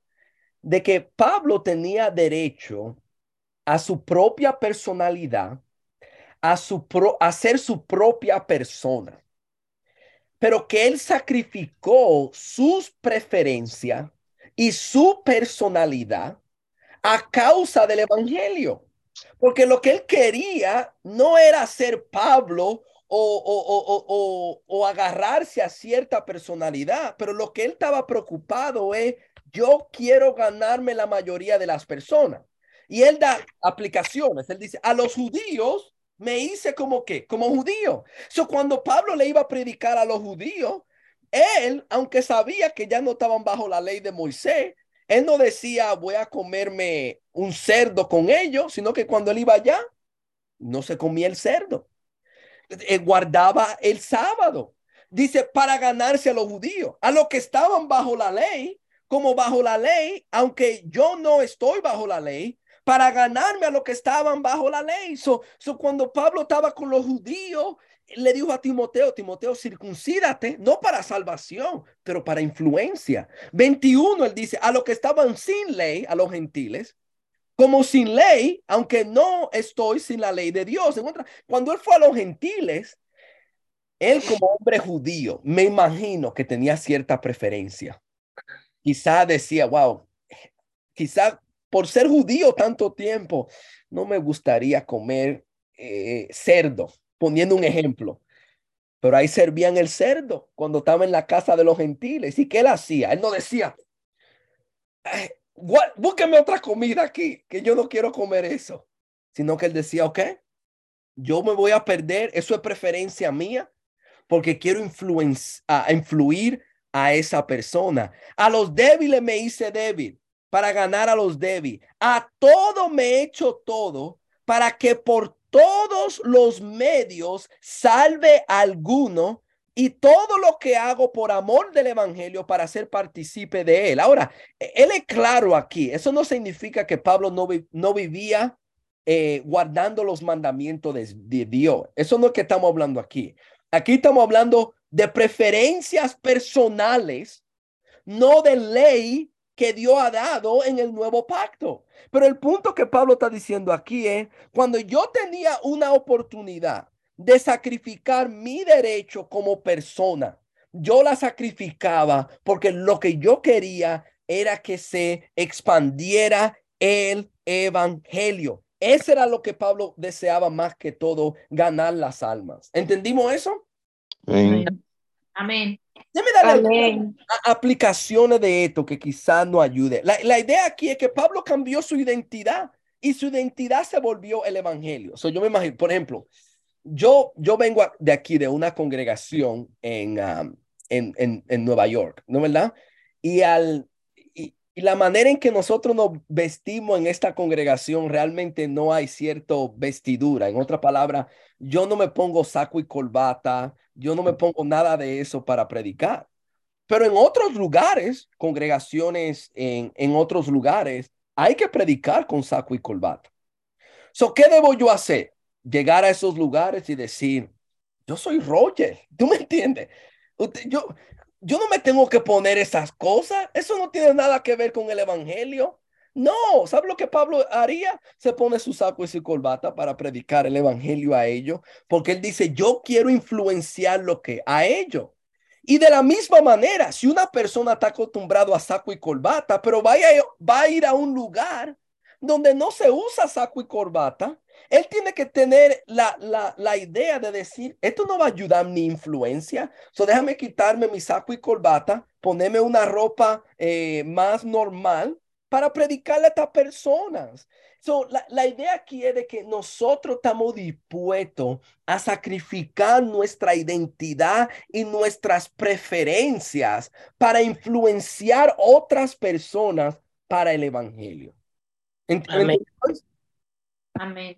de que Pablo tenía derecho a su propia personalidad, a, su pro, a ser su propia persona, pero que él sacrificó sus preferencias y su personalidad a causa del evangelio. Porque lo que él quería no era ser Pablo o, o, o, o, o agarrarse a cierta personalidad, pero lo que él estaba preocupado es, yo quiero ganarme la mayoría de las personas. Y él da aplicaciones. Él dice, a los judíos me hice como que, como judío. So, cuando Pablo le iba a predicar a los judíos, él, aunque sabía que ya no estaban bajo la ley de Moisés, él no decía, voy a comerme un cerdo con ellos, sino que cuando él iba allá, no se comía el cerdo. Eh, guardaba el sábado. Dice, para ganarse a los judíos, a los que estaban bajo la ley, como bajo la ley, aunque yo no estoy bajo la ley, para ganarme a los que estaban bajo la ley. So, so cuando Pablo estaba con los judíos, le dijo a Timoteo, Timoteo, circuncídate, no para salvación, pero para influencia. veintiuno, él dice, a los que estaban sin ley, a los gentiles, como sin ley, aunque no estoy sin la ley de Dios. En otra, cuando él fue a los gentiles, él como hombre judío, me imagino que tenía cierta preferencia. Quizá decía, wow, quizá por ser judío tanto tiempo, no me gustaría comer eh, cerdo, poniendo un ejemplo. Pero ahí servían el cerdo cuando estaba en la casa de los gentiles. ¿Y qué él hacía? Él no decía, búsqueme otra comida aquí, que yo no quiero comer eso. Sino que él decía, ok, yo me voy a perder, eso es preferencia mía, porque quiero influenci- a influir a esa persona. A los débiles me hice débil para ganar a los débiles. A todo me he hecho todo para que por todos los medios salve a alguno, y todo lo que hago por amor del evangelio para ser partícipe de él. Ahora, él es claro aquí. Eso no significa que Pablo no, vi no vivía eh, guardando los mandamientos de, de Dios. Eso no es que estamos hablando aquí. Aquí estamos hablando de preferencias personales, no de ley que Dios ha dado en el nuevo pacto. Pero el punto que Pablo está diciendo aquí es, cuando yo tenía una oportunidad de sacrificar mi derecho como persona, yo la sacrificaba porque lo que yo quería era que se expandiera el evangelio. Eso era lo que Pablo deseaba más que todo, ganar las almas. ¿Entendimos eso? Amén. Amén. Déjame darle Amén. aplicaciones de esto que quizás no ayude. La, la idea aquí es que Pablo cambió su identidad y su identidad se volvió el evangelio. So, yo me imagino, por ejemplo, yo, yo vengo de aquí, de una congregación en, um, en, en, en Nueva York, ¿no es verdad? Y, al, y, y la manera en que nosotros nos vestimos en esta congregación, realmente no hay cierto vestidura. En otra palabra, yo no me pongo saco y corbata, yo no me pongo nada de eso para predicar. Pero en otros lugares, congregaciones en, en otros lugares, hay que predicar con saco y corbata. So, ¿qué debo yo hacer? Llegar a esos lugares y decir, yo soy Roger, ¿tú me entiendes? Usted, yo, yo no me tengo que poner esas cosas, eso no tiene nada que ver con el evangelio. No, ¿sabe lo que Pablo haría? Se pone su saco y su corbata para predicar el evangelio a ellos, porque él dice, yo quiero influenciar lo que a ellos. Y de la misma manera, si una persona está acostumbrado a saco y corbata, pero vaya, va a ir a un lugar donde no se usa saco y corbata, él tiene que tener la, la, la idea de decir, esto no va a ayudar mi influencia, so déjame quitarme mi saco y corbata, ponerme una ropa eh, más normal para predicarle a estas personas. So, la, la idea aquí es de que nosotros estamos dispuestos a sacrificar nuestra identidad y nuestras preferencias para influenciar otras personas para el evangelio. Amén. Amén.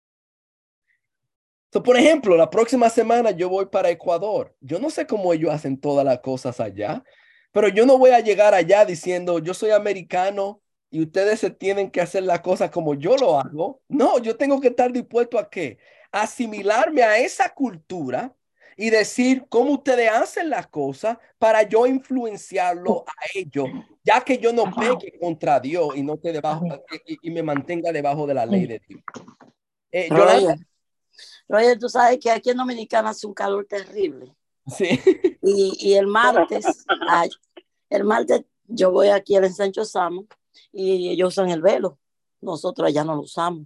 So, por ejemplo, la próxima semana yo voy para Ecuador. Yo no sé cómo ellos hacen todas las cosas allá, pero yo no voy a llegar allá diciendo yo soy americano y ustedes se tienen que hacer la cosa como yo lo hago. No, yo tengo que estar dispuesto a qué? Asimilarme a esa cultura y decir cómo ustedes hacen las cosas para yo influenciarlo a ellos ya que yo no peque contra Dios y no esté debajo y, y me mantenga debajo de la ley de Dios. Eh, Yolanda. Roger, Roger, tú sabes que aquí en Dominicana hace un calor terrible. Sí. Y, y el martes, ay, el martes yo voy aquí al ensancho Samo y ellos usan el velo. Nosotros allá no lo usamos.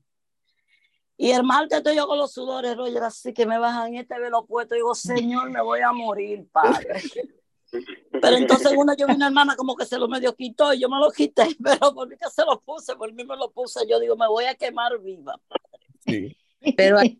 Y el martes estoy yo con los sudores, Roger, así que me bajan este velo puesto. Y digo, Señor, me voy a morir, Padre. Pero entonces una yo vi una hermana como que se lo medio quitó y yo me lo quité, pero por mí que se lo puse, por mí me lo puse. Yo digo, me voy a quemar viva, Padre. Sí. Pero hay,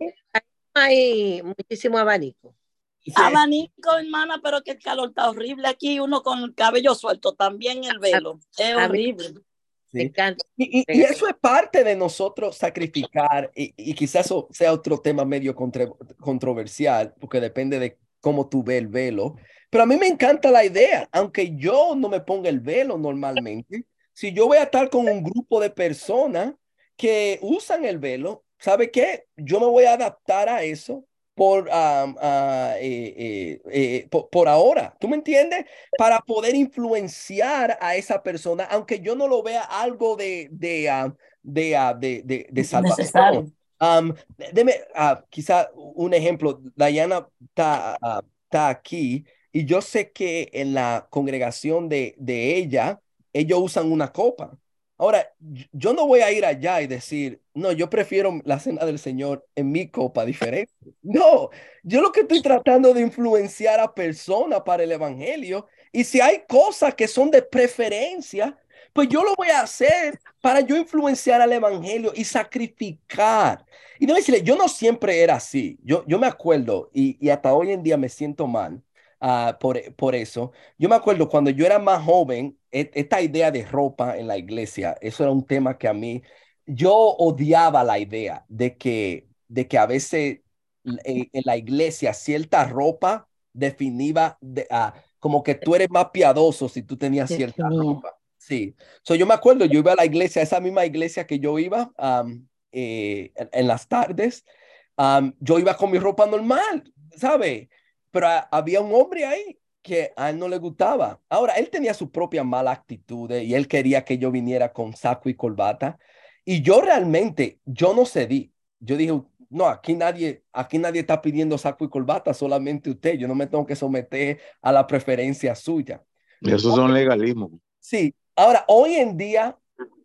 hay muchísimo abanico. Sí. Abanico, hermana, pero que el calor está horrible aquí, uno con el cabello suelto, también el velo, es A mí horrible. me Sí. encanta. Y, y, y eso es parte de nosotros sacrificar, y, y quizás eso sea otro tema medio contra, controversial, porque depende de cómo tú ves el velo. Pero a mí me encanta la idea, aunque yo no me ponga el velo normalmente, si yo voy a estar con un grupo de personas que usan el velo, ¿sabe qué? Yo me voy a adaptar a eso por, um, uh, eh, eh, eh, por, por ahora, ¿tú me entiendes? Para poder influenciar a esa persona, aunque yo no lo vea algo de, de, uh, de, uh, de, de, de salvación. Necesario. Um, deme uh, quizá un ejemplo. Diana está uh, está aquí y yo sé que en la congregación de, de ella, ellos usan una copa. Ahora, yo no voy a ir allá y decir, no, yo prefiero la cena del Señor en mi copa diferente. No, yo lo que estoy tratando de influenciar a personas para el evangelio. Y si hay cosas que son de preferencia, pues yo lo voy a hacer para yo influenciar al evangelio y sacrificar. Y no decirle, yo no siempre era así. Yo, yo me acuerdo y, y hasta hoy en día me siento mal. Uh, por, por eso, yo me acuerdo cuando yo era más joven, et, esta idea de ropa en la iglesia, eso era un tema que a mí, yo odiaba la idea de que, de que a veces en, en la iglesia cierta ropa definía de, uh, como que tú eres más piadoso si tú tenías cierta ropa. Sí, so, yo me acuerdo, yo iba a la iglesia, esa misma iglesia que yo iba um, eh, en, en las tardes, um, yo iba con mi ropa normal, ¿sabes? Pero a, había un hombre ahí que a él no le gustaba. Ahora, él tenía su propia mala actitud y él quería que yo viniera con saco y corbata. Y yo realmente, yo no cedí. Yo dije, no, aquí nadie, aquí nadie está pidiendo saco y corbata, solamente usted. Yo no me tengo que someter a la preferencia suya. Esos son legalismos. Sí. Ahora, hoy en día,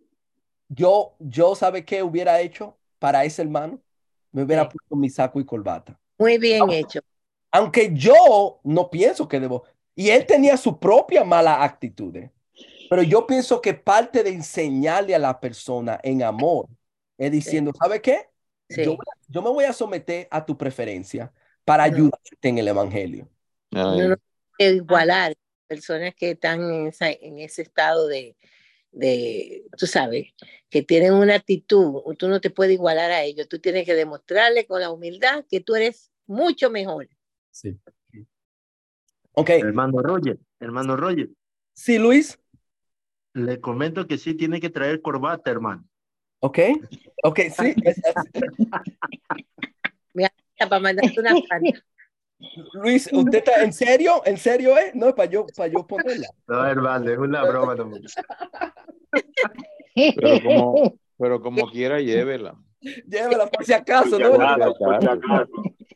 yo, yo ¿sabe qué hubiera hecho para ese hermano? Me hubiera Sí. puesto mi saco y corbata. Muy bien hecho. Aunque yo no pienso que debo. Y él tenía su propia mala actitud. Pero yo pienso que parte de enseñarle a la persona en amor es diciendo, sí. ¿sabe qué? Sí. Yo, yo me voy a someter a tu preferencia para ayudarte en el evangelio. No, no puede igualar personas que están en, esa, en ese estado de, de, tú sabes, que tienen una actitud. Tú no te puedes igualar a ellos. Tú tienes que demostrarle con la humildad que tú eres mucho mejor. Sí. Ok. Hermano Roger, hermano Roger. Sí, Luis. Le comento que sí tiene que traer corbata, hermano. Ok. Ok, sí. Mira, para mandarte una carta. Luis, ¿usted está en serio? ¿En serio, eh? No, para yo, para yo ponerla. No, hermano, es una broma. No. Pero como, pero como quiera, llévela. Llévela por si acaso, ¿no? Por si acaso.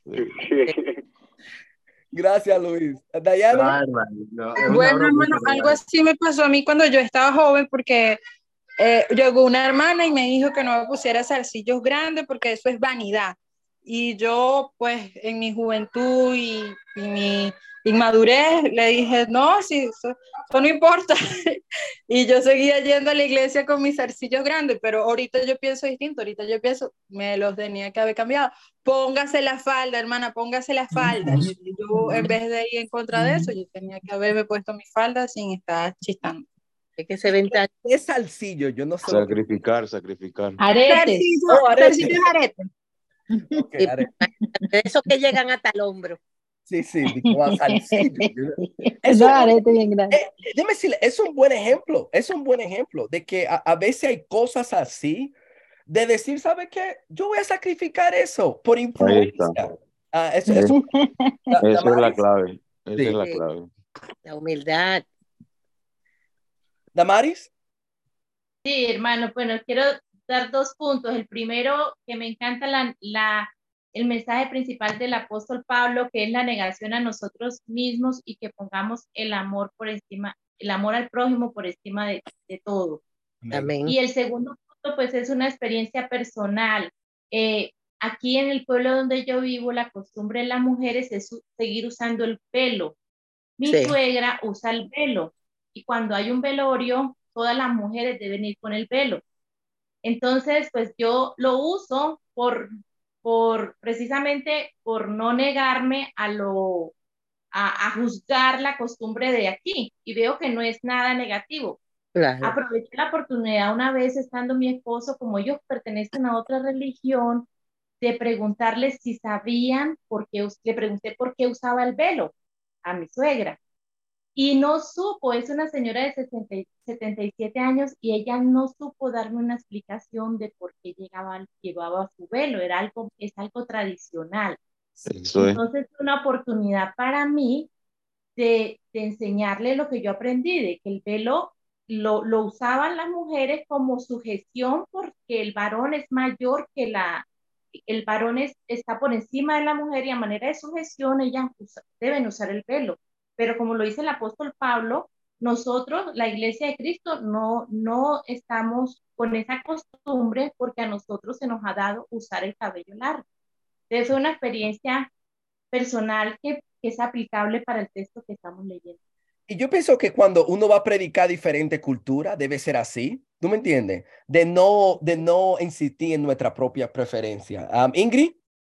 Gracias, Luis. Diana. No, hermano, no, bueno, hermano, algo así me pasó a mí cuando yo estaba joven, porque eh, llegó una hermana y me dijo que no me pusiera zarcillos grandes porque eso es vanidad. Y yo, pues, en mi juventud y, y mi inmadurez, le dije, no, sí, eso, eso no importa. Y yo seguía yendo a la iglesia con mis zarcillos grandes, pero ahorita yo pienso distinto, ahorita yo pienso, me los tenía que haber cambiado. Póngase la falda, hermana, póngase la falda. Y yo, en vez de ir en contra de eso, yo tenía que haberme puesto mi falda sin estar chistando. Es que se ven tan... Es salsillo, yo no sé. Sacrificar, sacrificar. Aretes. Oh, aretes. Aretes. Okay, arete. Esos que llegan hasta el hombro. Sí, sí, como a salsillo. Eso, arete bien grande. Eh, déjame decirle, es un buen ejemplo, es un buen ejemplo de que a, a veces hay cosas así, de decir, ¿sabe qué? Yo voy a sacrificar eso por influencia. Uh, eso, eso, la, esa la es la clave, esa sí. es la clave. La humildad. Damaris. Sí, hermano, bueno, quiero dar dos puntos. El primero, que me encanta la, la, el mensaje principal del apóstol Pablo, que es la negación a nosotros mismos y que pongamos el amor por encima, el amor al prójimo por encima de, de todo. Amén. Y el segundo punto, pues es una experiencia personal. Eh, aquí en el pueblo donde yo vivo, la costumbre de las mujeres es seguir usando el velo. Mi Sí. suegra usa el velo y cuando hay un velorio, todas las mujeres deben ir con el velo. Entonces, pues yo lo uso por, por precisamente por no negarme a lo, a, a juzgar la costumbre de aquí y veo que no es nada negativo. Claro. Aproveché la oportunidad una vez estando mi esposo, como ellos pertenecen a otra religión, de preguntarles si sabían por qué, le pregunté por qué usaba el velo a mi suegra. Y no supo, es una señora de sesenta, setenta y siete años y ella no supo darme una explicación de por qué llegaba, llevaba su velo, era algo, es algo tradicional. Eso es. Entonces, es una oportunidad para mí de, de enseñarle lo que yo aprendí, de que el velo lo, lo usaban las mujeres como sujeción porque el varón es mayor que la, el varón es, está por encima de la mujer y a manera de sujeción ellas usa, deben usar el velo. Pero como lo dice el apóstol Pablo, nosotros, la iglesia de Cristo, no, no estamos con esa costumbre porque a nosotros se nos ha dado usar el cabello largo. Entonces fue una experiencia personal que, que es aplicable para el texto que estamos leyendo. Y yo pienso que cuando uno va a predicar diferente cultura, debe ser así. ¿Tú me entiendes? De no, de no insistir en nuestra propia preferencia. Um, Ingrid.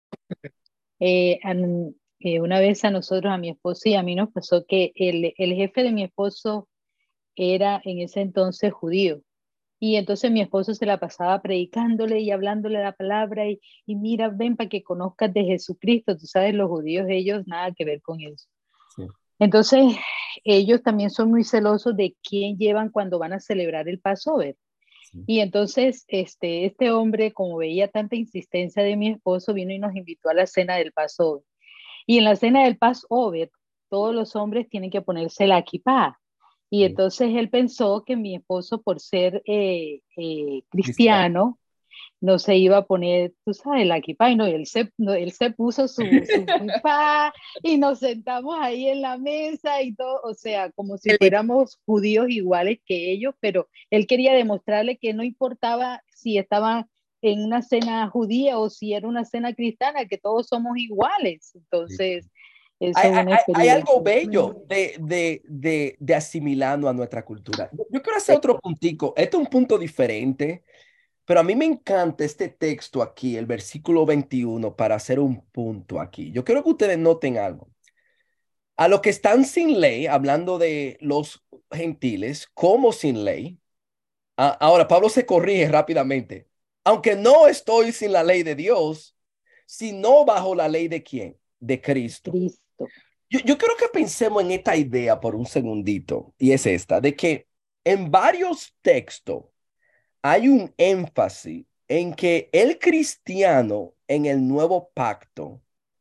Eh, an, eh, una vez a nosotros, a mi esposo y a mí nos pasó que el, el jefe de mi esposo era en ese entonces judío. Y entonces mi esposo se la pasaba predicándole y hablándole la palabra y, y mira, ven para que conozcas de Jesucristo. Tú sabes, los judíos, ellos nada que ver con eso. Sí. Entonces, ellos también son muy celosos de quién llevan cuando van a celebrar el Passover. Sí. Y entonces, este, este hombre, como veía tanta insistencia de mi esposo, vino y nos invitó a la cena del Passover. Y en la cena del Passover, todos los hombres tienen que ponerse la kipá. Y entonces él pensó que mi esposo, por ser eh, eh, cristiano, no se iba a poner, tú sabes, la kipá, y no, él se, no, él se puso su, su kipá y nos sentamos ahí en la mesa y todo, o sea, como si fuéramos judíos iguales que ellos, pero él quería demostrarle que no importaba si estaban en una cena judía o si era una cena cristiana, que todos somos iguales. Entonces... Eso hay, es una hay, hay experiencia. algo bello de, de, de, de asimilando a nuestra cultura. Yo quiero hacer otro puntico. Este es un punto diferente, pero a mí me encanta este texto aquí, el versículo veintiuno, para hacer un punto aquí. Yo quiero que ustedes noten algo. A los que están sin ley, hablando de los gentiles como sin ley, a, ahora Pablo se corrige rápidamente. Aunque no estoy sin la ley de Dios, sino bajo la ley de ¿quién? De Cristo. Cristo. Yo, yo quiero que pensemos en esta idea por un segundito, y es esta, de que en varios textos hay un énfasis en que el cristiano en el nuevo pacto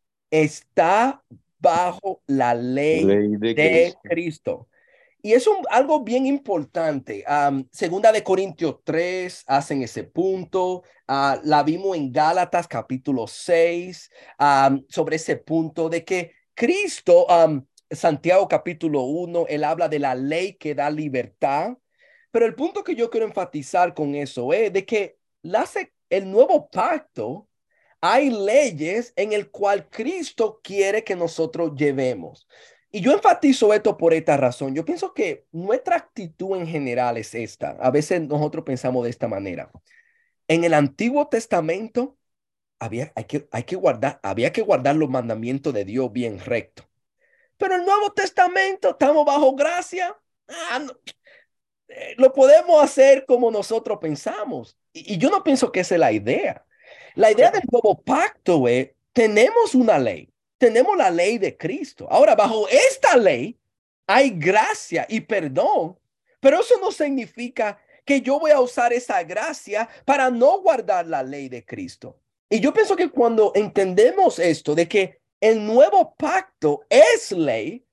está bajo la ley, ley de, de Cristo. Cristo. Y es un, algo bien importante. Um, segunda de Corintios tres hacen ese punto. Uh, la vimos en Gálatas capítulo seis um, sobre ese punto de que Cristo, um, Santiago capítulo uno, él habla de la ley que da libertad. Pero el punto que yo quiero enfatizar con eso es de que la, el nuevo pacto, hay leyes en el cual Cristo quiere que nosotros llevemos. Y yo enfatizo esto por esta razón. Yo pienso que nuestra actitud en general es esta. A veces nosotros pensamos de esta manera. En el Antiguo Testamento había, hay que, hay que guardar, había que guardar los mandamientos de Dios bien recto. Pero en el Nuevo Testamento estamos bajo gracia. Ah, no, eh, lo podemos hacer como nosotros pensamos. Y, y yo no pienso que esa es la idea. La idea del nuevo pacto es, tenemos una ley, tenemos la ley de Cristo. Ahora, bajo esta ley hay gracia y perdón, pero eso no significa que yo voy a usar esa gracia para no guardar la ley de Cristo. Y yo pienso que cuando entendemos esto, de que el nuevo pacto es ley,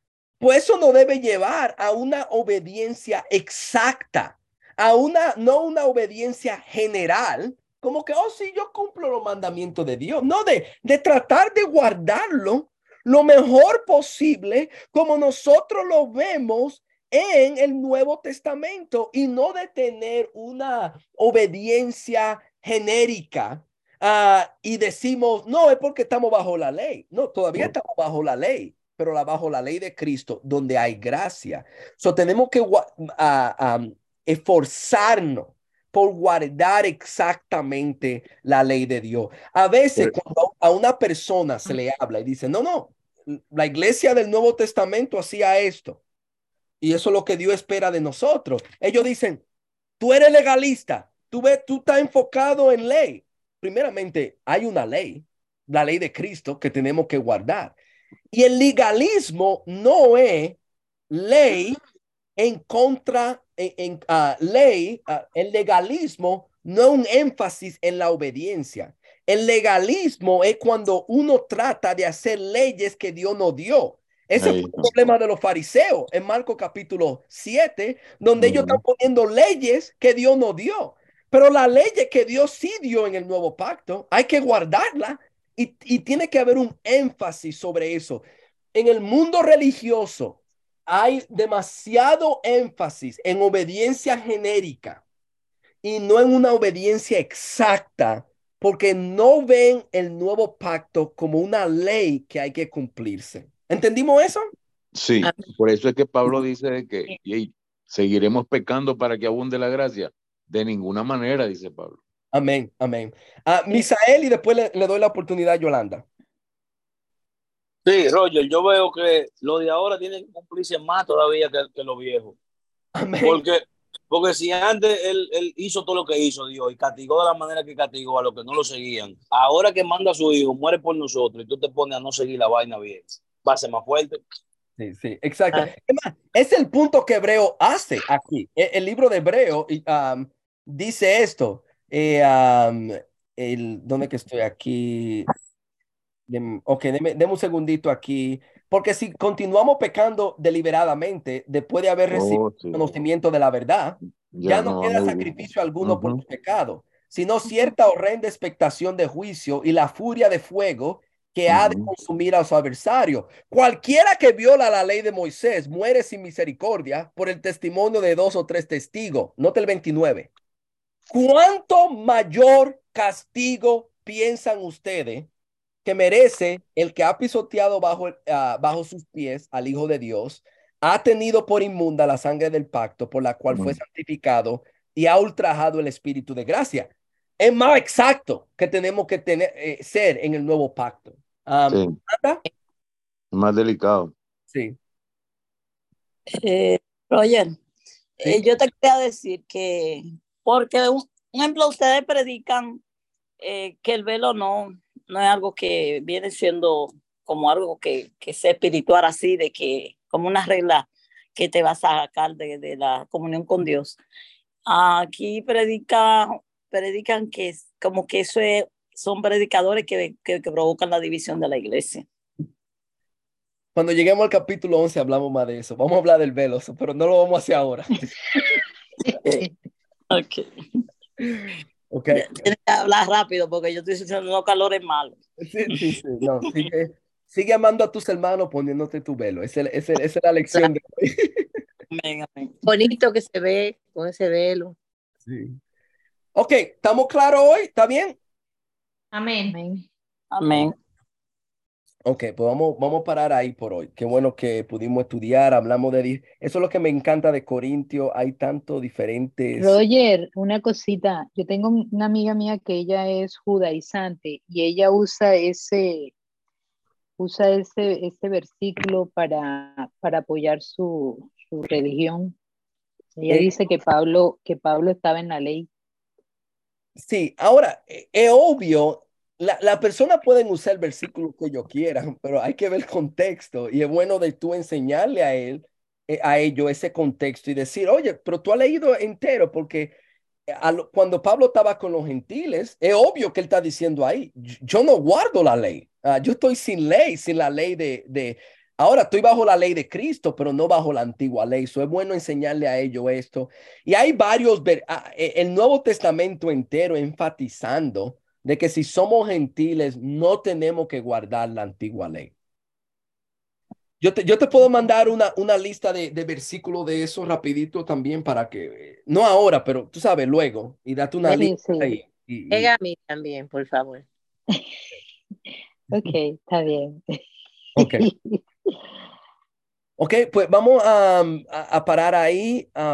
pues eso nos debe llevar a una obediencia exacta, a una, no una obediencia general, como que, oh, sí, yo cumplo los mandamientos de Dios. No, de, de tratar de guardarlo lo mejor posible, como nosotros lo vemos en el Nuevo Testamento, y no de tener una obediencia genérica. Uh, y decimos, no, es porque estamos bajo la ley. No, todavía estamos bajo la ley, pero la, bajo la ley de Cristo, donde hay gracia. So, tenemos que uh, um, esforzarnos por guardar exactamente la ley de Dios. A veces, sí, cuando a una persona se le habla y dice, no, no, la iglesia del Nuevo Testamento hacía esto, y eso es lo que Dios espera de nosotros. Ellos dicen, tú eres legalista, tú, ves, tú estás enfocado en ley. Primeramente, hay una ley, la ley de Cristo, que tenemos que guardar. Y el legalismo no es ley en contra, en, en uh, ley, uh, el legalismo no es un énfasis en la obediencia. El legalismo es cuando uno trata de hacer leyes que Dios no dio. Ese Ahí fue el problema de los fariseos en Marcos capítulo siete, donde uh-huh. ellos están poniendo leyes que Dios no dio. Pero la ley que Dios sí dio en el nuevo pacto, hay que guardarla, y, y tiene que haber un énfasis sobre eso. En el mundo religioso hay demasiado énfasis en obediencia genérica y no en una obediencia exacta, porque no ven el nuevo pacto como una ley que hay que cumplirse. ¿Entendimos eso? Sí, por eso es que Pablo dice que y seguiremos pecando para que abunde la gracia. De ninguna manera, dice Pablo. Amén, amén. Uh, Misael, y después le, le doy la oportunidad a Yolanda. Sí, Roger, yo veo que lo de ahora tiene que cumplirse más todavía que, que lo viejo. Amén. Porque, porque si antes él, él hizo todo lo que hizo Dios y castigó de la manera que castigó a los que no lo seguían, ahora que manda a su hijo, muere por nosotros, y tú te pones a no seguir la vaina bien, va a ser más fuerte. Sí, sí, exacto. Ah. Es, más, es el punto que Hebreo hace aquí. El, el libro de Hebreo um, dice esto. Eh, um, el, ¿Dónde que estoy aquí? De, ok, deme, deme un segundito aquí. Porque si continuamos pecando deliberadamente, después de haber recibido oh, sí. conocimiento de la verdad, ya, ya no, no queda no, sacrificio no. alguno uh-huh. por el pecado, sino cierta horrenda expectación de juicio y la furia de fuego que uh-huh. ha de consumir a su adversario. Cualquiera que viola la ley de Moisés muere sin misericordia por el testimonio de dos o tres testigos. Nota el veintinueve. ¿Cuánto mayor castigo piensan ustedes que merece el que ha pisoteado bajo, uh, bajo sus pies al Hijo de Dios, ha tenido por inmunda la sangre del pacto por la cual uh-huh. fue santificado y ha ultrajado el espíritu de gracia? Es más exacto que tenemos que tener, eh, ser en el nuevo pacto. Um, sí. Más delicado. Sí. Eh, Roger, sí. eh, yo te quería decir que, porque un ejemplo, ustedes predican eh, que el velo no, no es algo que viene siendo como algo que, que sea espiritual, así, de que como una regla que te va a sacar de, de la comunión con Dios. Aquí predica, predican que como que eso es, son predicadores que, que, que provocan la división de la iglesia. Cuando lleguemos al capítulo once hablamos más de eso. Vamos a hablar del velo, pero no lo vamos a hacer ahora. Ok. Okay. Tienes que hablar rápido porque yo estoy diciendo los calores malos. Sí, sí, sí. No, sigue, sigue amando a tus hermanos poniéndote tu velo. Esa es, esa es la lección de hoy. Amén, amén. Bonito que se ve con ese velo. Sí. Ok, ¿estamos claros hoy? ¿Está bien? Amén. Amén. Amén. Ok, pues vamos, vamos a parar ahí por hoy. Qué bueno que pudimos estudiar, hablamos de... Eso es lo que me encanta de Corintios, hay tanto diferentes... Roger, una cosita, yo tengo una amiga mía que ella es judaizante y ella usa ese, usa ese, ese versículo para, para apoyar su, su religión. Ella eh, dice que Pablo, que Pablo estaba en la ley. Sí, ahora, es eh, obvio... La, la persona pueden usar el versículo que ellos quieran, pero hay que ver el contexto, y es bueno de tú enseñarle a él, eh, a ellos ese contexto y decir, oye, pero tú has leído entero, porque a lo, cuando Pablo estaba con los gentiles, es obvio que él está diciendo ahí, yo no guardo la ley, uh, yo estoy sin ley, sin la ley de, de Ahora estoy bajo la ley de Cristo, pero no bajo la antigua ley. So es bueno enseñarle a ellos esto. Y hay varios, el Nuevo Testamento entero enfatizando de que si somos gentiles, no tenemos que guardar la antigua ley. Yo te, yo te puedo mandar una, una lista de, de versículos de eso rapidito también para que, no ahora, pero tú sabes, luego, y date una Me- lista Sí, ahí. Y, y- Llega a mí también, por favor. ok, está bien. ok. Ok, pues vamos a, a, a parar ahí. ah,